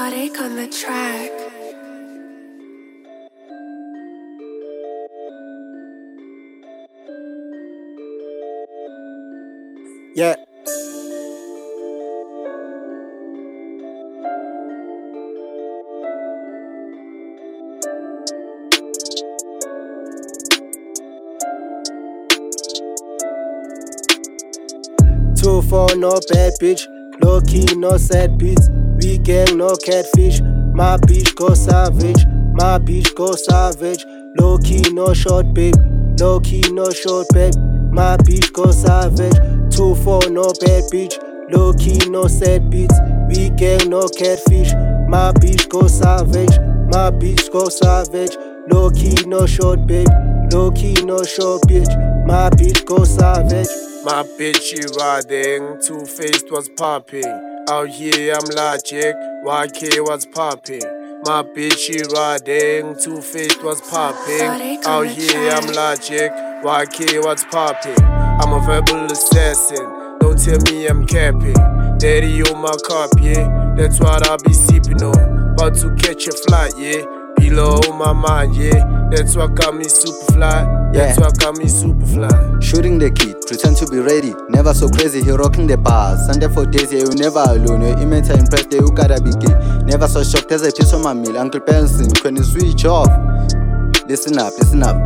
Exotic on the track. Yeah. Two for no bad bitch, low key no sad beats. We gang no catfish. My bitch go savage, my bitch go savage. Low key no short babe, low key no short babe. My bitch go savage. 2-4 no bad bitch, low key no sad beats. We gang no catfish. My bitch go savage, my bitch go savage. Low key no short babe, low key no short bitch. My bitch go savage. My bitch she riding, Two-Faced was popping. Out here I'm logic, YK was popping. My bitch she riding, Two-Faced was popping. Out here I'm logic, YK was popping. I'm a verbal assassin, don't tell me I'm capping. Daddy on my cup, yeah, that's what I'll be sipping on. About to catch a flight, yeah, below my mind, yeah. That's what got me super fly, that's what got me super fly. Shooting the kid, pretend to be ready. Never so crazy, he rocking the bars. Sunday for days, yeah, you never alone. Your image are impressed, yeah, you gotta be gay. Never so shocked, there's a piece on my meal. Uncle Benson, when you switch off. Listen up, listen up.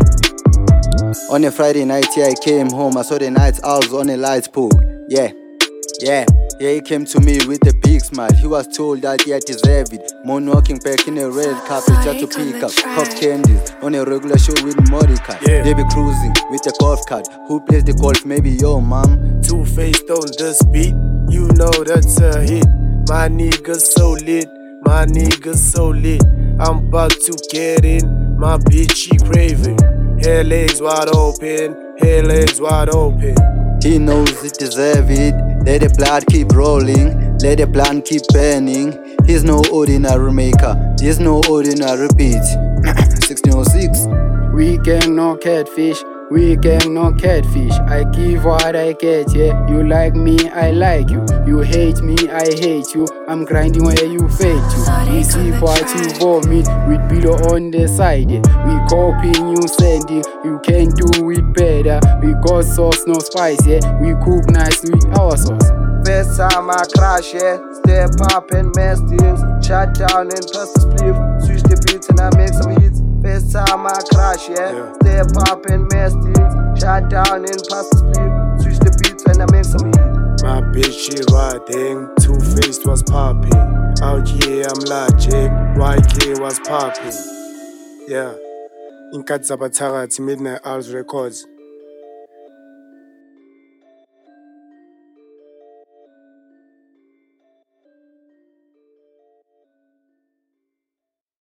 On a Friday night, yeah, I came home. I saw the night owls on a light pole. Yeah, he came to me with a big smile. He was told that he had deserved it. Moonwalking back in a red carpet just to pick up pop candies on a regular show with Mordecai. They be cruising with a golf cart. Who plays the golf? Maybe your mom. Two-Faced on this beat, you know that's a hit. My niggas so lit, my niggas so lit. I'm about to get in, my bitch she craving. Hair legs wide open, hair legs wide open. He knows he deserve it. Let the blood keep rolling, let the plant keep burning. He's no ordinary maker, he's no ordinary beat. 1606. We gang no catfish, we gang no catfish. I give what I get, yeah. You like me, I like you. You hate me, I hate you. I'm grinding where you fake you. We see what you vomit with below on the side, yeah. We copying, you sending, you can do it better. We got sauce, no spice, yeah. We cook nice with our sauce. First time I crash, yeah. Step up and mess deals. Shut down and pass the spliff. Switch the beats and I make some hits. First time I crash, yeah. Step up and mess deals. Shut down and pass the spliff. Switch the beats and I make some hits. My bitch she riding, Two-Faced was popping. Out here I'm logic, YK was popping. Yeah. Inkathi Zabathakathi, Midnight Owls Records.